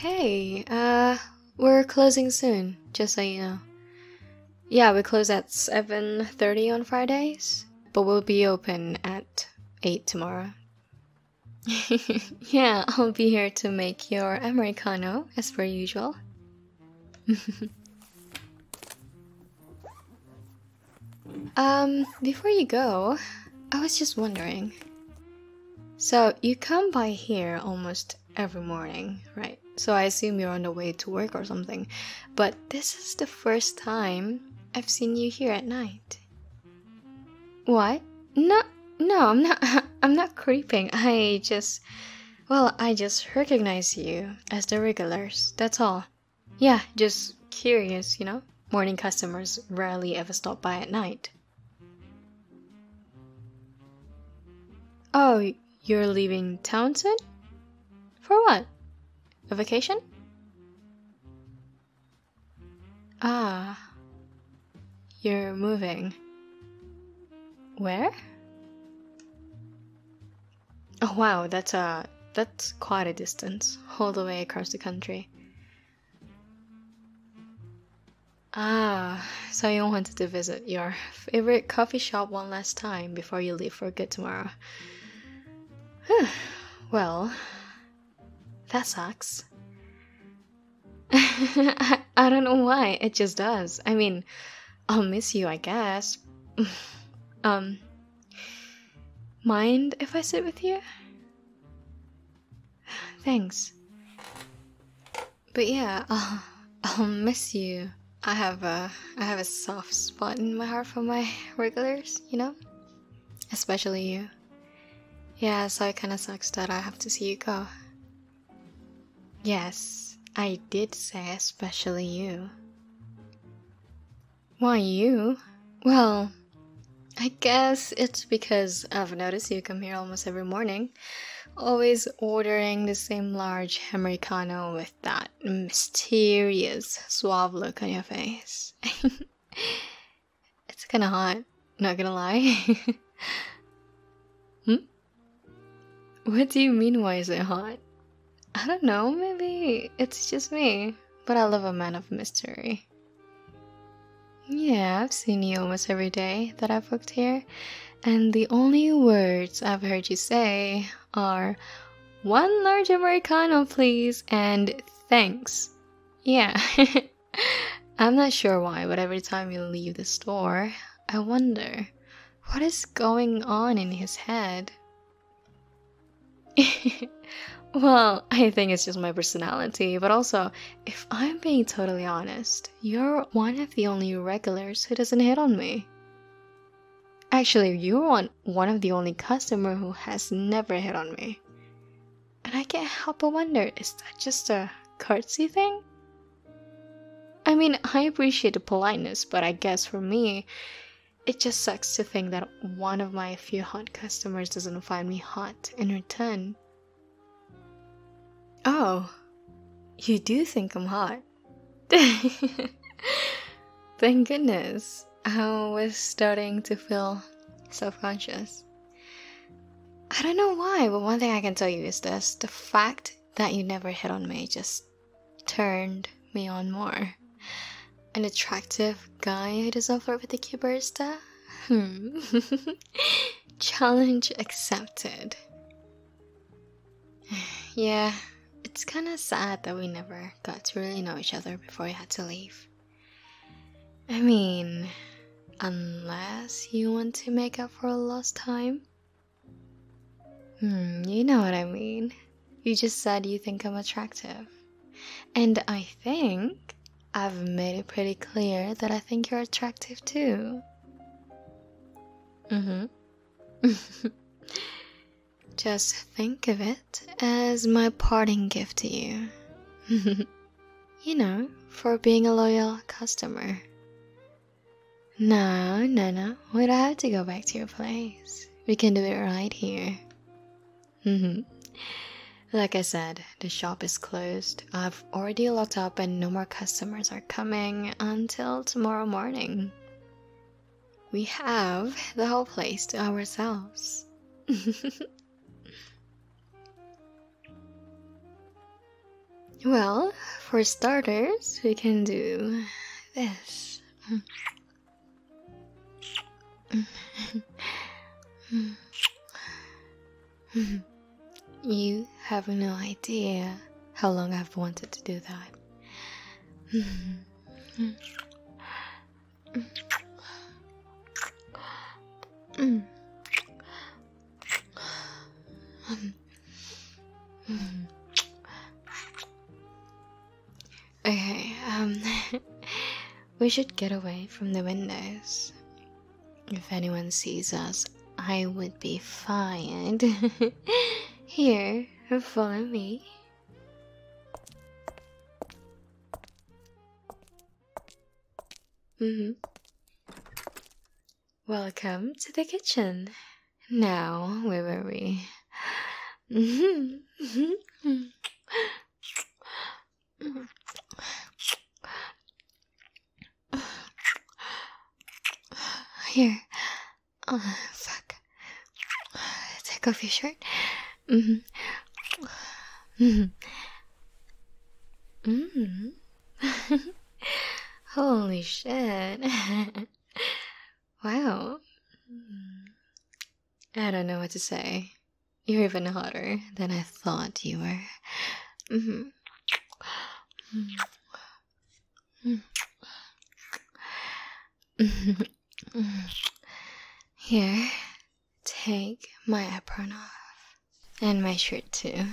Hey, we're closing soon, just so you know. Yeah, we close at 7:30 on Fridays, but we'll be open at 8 tomorrow. Yeah, I'll be here to make your Americano, as per usual. Before you go, I was just wondering. So, you come by here almost every morning, right? So I assume you're on the way to work or something. But this is the first time I've seen you here at night. What? No, no, I'm not. I'm not creeping. I just recognize you as the regulars. That's all. Yeah, just curious, you know? Morning customers rarely ever stop by at night. Oh, you're leaving town soon? For what? A vacation? Ah, you're moving. Where? Oh wow, that's quite a distance, all the way across the country. Ah, so you wanted to visit your favorite coffee shop one last time before you leave for good tomorrow. Well, that sucks. I don't know why, it just does. I mean, I'll miss you, I guess. um, mind if I sit with you? Thanks. But yeah, I'll miss you. I have a soft spot in my heart for my regulars, you know? Especially you. Yeah, so it kinda sucks that I have to see you go. Yes, I did say especially you. Why you? Well, I guess it's because I've noticed you come here almost every morning, always ordering the same large Americano with that mysterious, suave look on your face. It's kinda hot, not gonna lie. Hmm? What do you mean, why is it hot? I don't know, maybe it's just me, but I love a man of mystery. Yeah, I've seen you almost every day that I've worked here, and the only words I've heard you say are one large Americano, please, and thanks. Yeah, I'm not sure why, but every time you leave the store, I wonder what is going on in his head. Well, I think it's just my personality, but also, if I'm being totally honest, you're one of the only regulars who doesn't hit on me. Actually, you're one of the only customer who has never hit on me. And I can't help but wonder, is that just a courtesy thing? I mean, I appreciate the politeness, but I guess for me, it just sucks to think that one of my few hot customers doesn't find me hot in return. Oh, you do think I'm hot? Thank goodness. I was starting to feel self-conscious. I don't know why, but one thing I can tell you is this. The fact that you never hit on me just turned me on more. An attractive guy who doesn't flirt with the cute barista? Challenge accepted. Yeah, it's kinda sad that we never got to really know each other before we had to leave. I mean, unless you want to make up for lost time? You know what I mean. You just said you think I'm attractive. And I think I've made it pretty clear that I think you're attractive too. Just think of it as my parting gift to you. You know, for being a loyal customer. No, no, no. We don't have to go back to your place. We can do it right here. Like I said, the shop is closed. I've already locked up and no more customers are coming until tomorrow morning. We have the whole place to ourselves. Well, for starters, we can do this. You have no idea how long I've wanted to do that. Okay, we should get away from the windows. If anyone sees us, I would be fined. Here, follow me. Welcome to the kitchen. Now, where were we? Here. Oh, fuck. Take off your shirt. Holy shit. Wow. I don't know what to say. You're even hotter than I thought you were. Here, take my apron off. And my shirt too.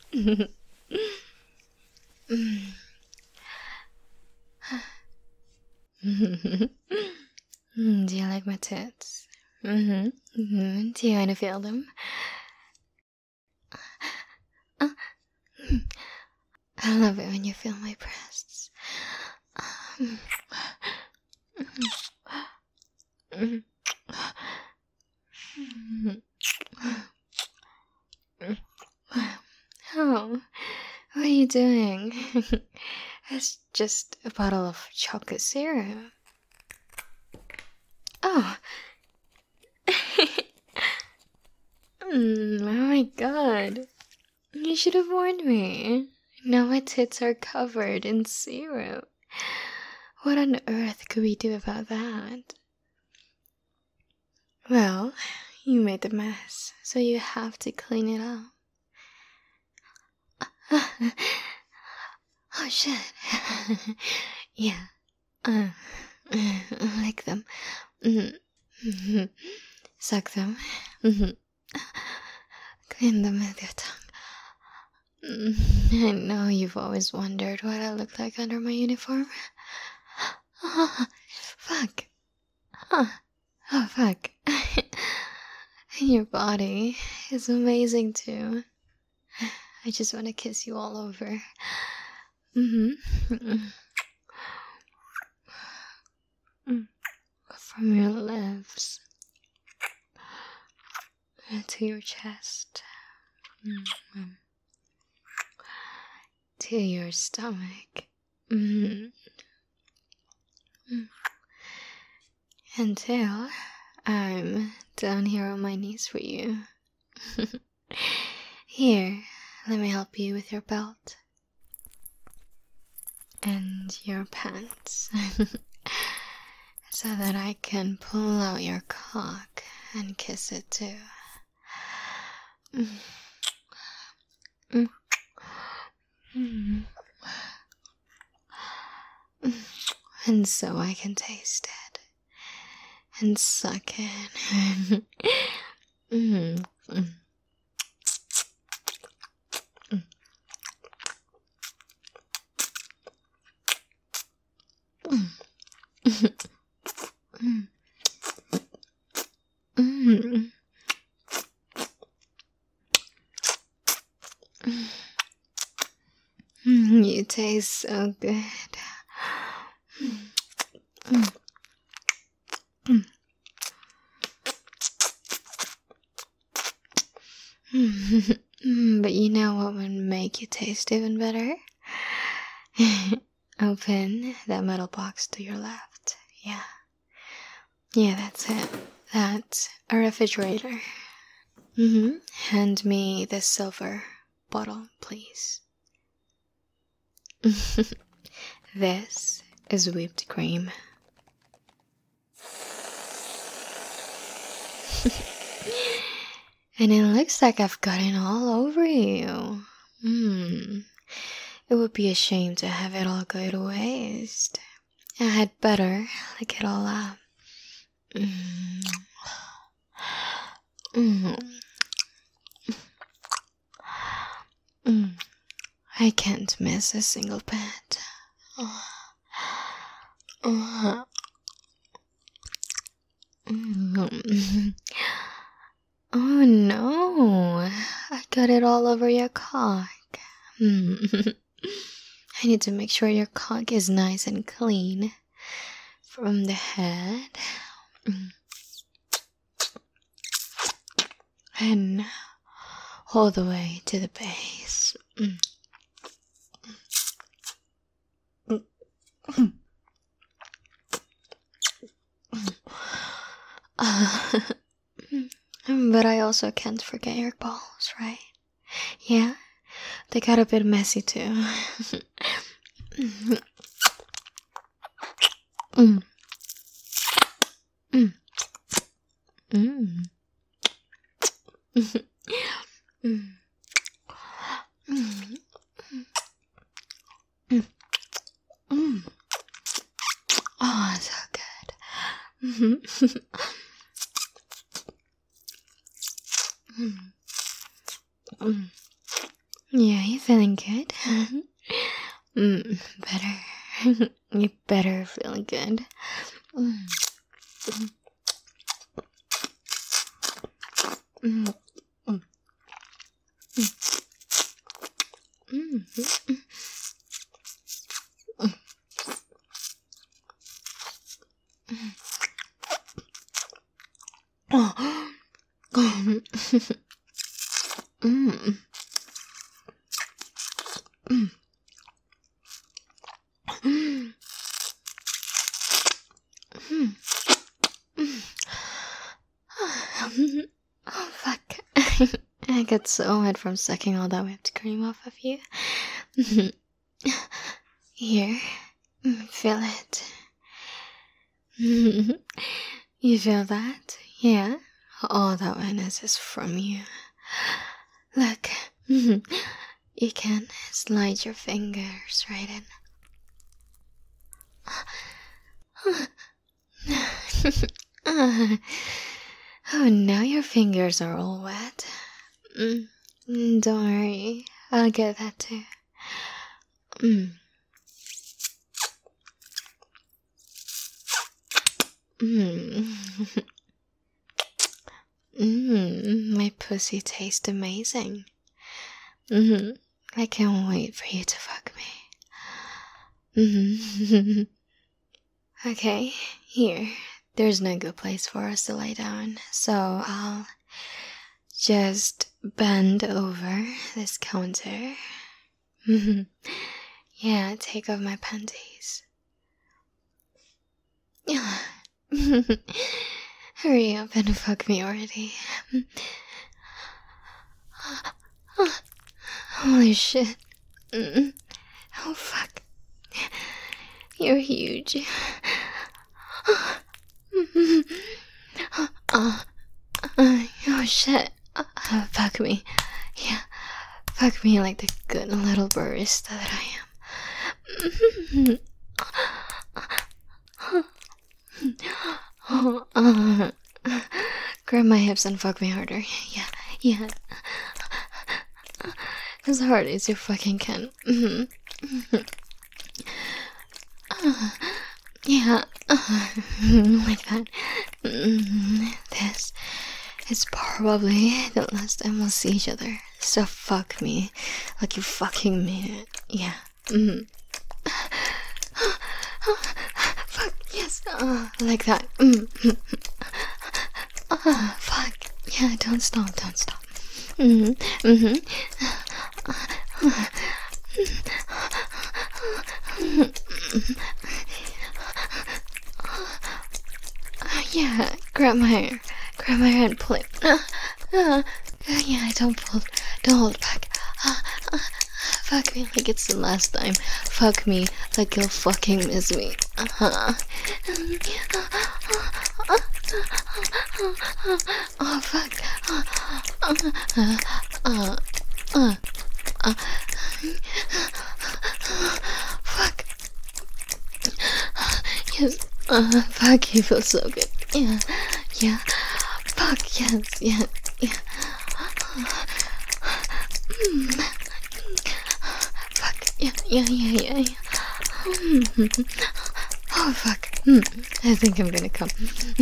Do you like my tits? Do you want to feel them? I love it when you feel my breasts. Oh, what are you doing? It's just a bottle of chocolate syrup. Oh. Oh my god. You should have warned me. Now my tits are covered in syrup. What on earth could we do about that? Well, you made the mess, so you have to clean it up. Oh shit. Yeah. Lick them. Suck them. Clean them with your tongue. I know you've always wondered what I look like under my uniform. Oh, fuck. Oh, fuck. Your body is amazing too. I just want to kiss you all over. From your lips to your chest, to your stomach, until I'm down here on my knees for you. Here, let me help you with your belt and your pants. So that I can pull out your cock and kiss it too. And so I can taste it and suck it. You taste so good. But you know what would make you taste even better? Open that metal box to your left. Yeah, that's it. That's a refrigerator. Hand me the silver bottle, please. This is whipped cream. And it looks like I've gotten all over you. It would be a shame to have it all go to waste. I had better lick it all up. I can't miss a single bit. Oh no, I got it all over your cock. I need to make sure your cock is nice and clean from the head and all the way to the base. But I also can't forget your balls, right? Yeah, they got a bit messy too. Oh, so good. Yeah, you feeling good? Better. You better feel good. Oh fuck. I get so mad from sucking all that whipped cream off of you. Here, feel it. You feel that? Yeah? All that wetness is from you. Look, you can slide your fingers right in. Oh, now your fingers are all wet. Don't worry, I'll get that too. My pussy tastes amazing. I can't wait for you to fuck me. Okay, here. There's no good place for us to lay down, so I'll just bend over this counter. Yeah, take off my panties. Hurry up and fuck me already. Holy shit. Oh fuck. You're huge. Oh shit. Fuck me. Yeah. Fuck me like the good little barista that I am. Grab my hips and fuck me harder. Yeah. As hard as you fucking can. Yeah. Like that. This is probably the last time we'll see each other. So fuck me like you fucking mean it. Yeah. Fuck, yes. Like that. Fuck. Yeah, don't stop. Yeah, grab my hair and pull it. Yeah, don't hold back. Fuck me like it's the last time. Fuck me like you'll fucking miss me. Oh fuck. Fuck. Yes. Fuck, you feel so good. Yeah. Yeah. Fuck, yes, yeah, yeah. Fuck, yeah, yeah, yeah, yeah, yeah. Oh, fuck. I think I'm gonna come.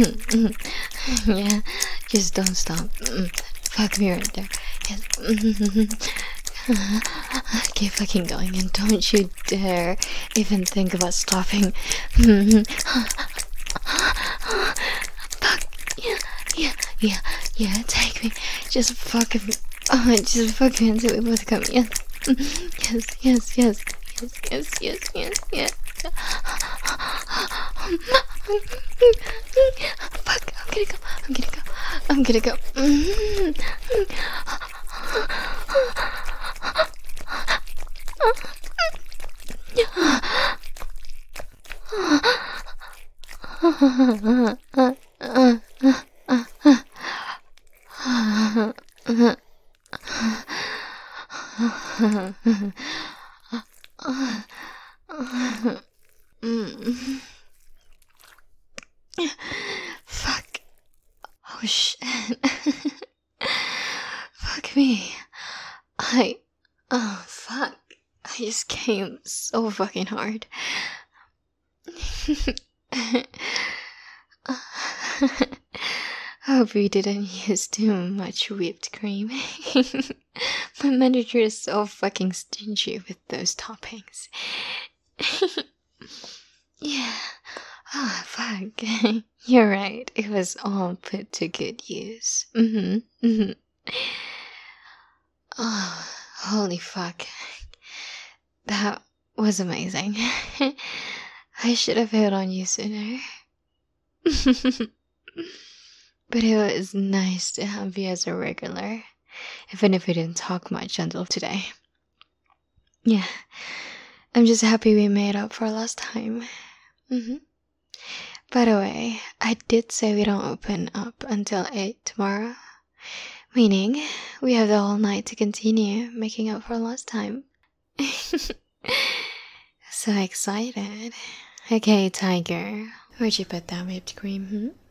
Yeah, just don't stop. Fuck me right there. Yes. Keep fucking going and don't you dare even think about stopping. Fuck, yeah, yeah, yeah, yeah, take me. Just fucking me. Just fuck me until we both come. Yes. Yes, yes, yes, yes, yes, yes, yes, yes. Fuck, I'm gonna go. I'm gonna go. Fuck. Oh shit. Fuck me. Oh fuck. I just came so fucking hard. Hope you didn't use too much whipped cream. My manager is so fucking stingy with those toppings. Yeah. Oh, fuck. You're right. It was all put to good use. Oh, holy fuck. That was amazing. I should have hit on you sooner. But it was nice to have you as a regular, even if we didn't talk much until today. Yeah, I'm just happy we made up for last time. By the way, I did say we don't open up until 8 tomorrow, meaning we have the whole night to continue making up for last time. So excited. Okay, Tiger, where'd you put that whipped cream?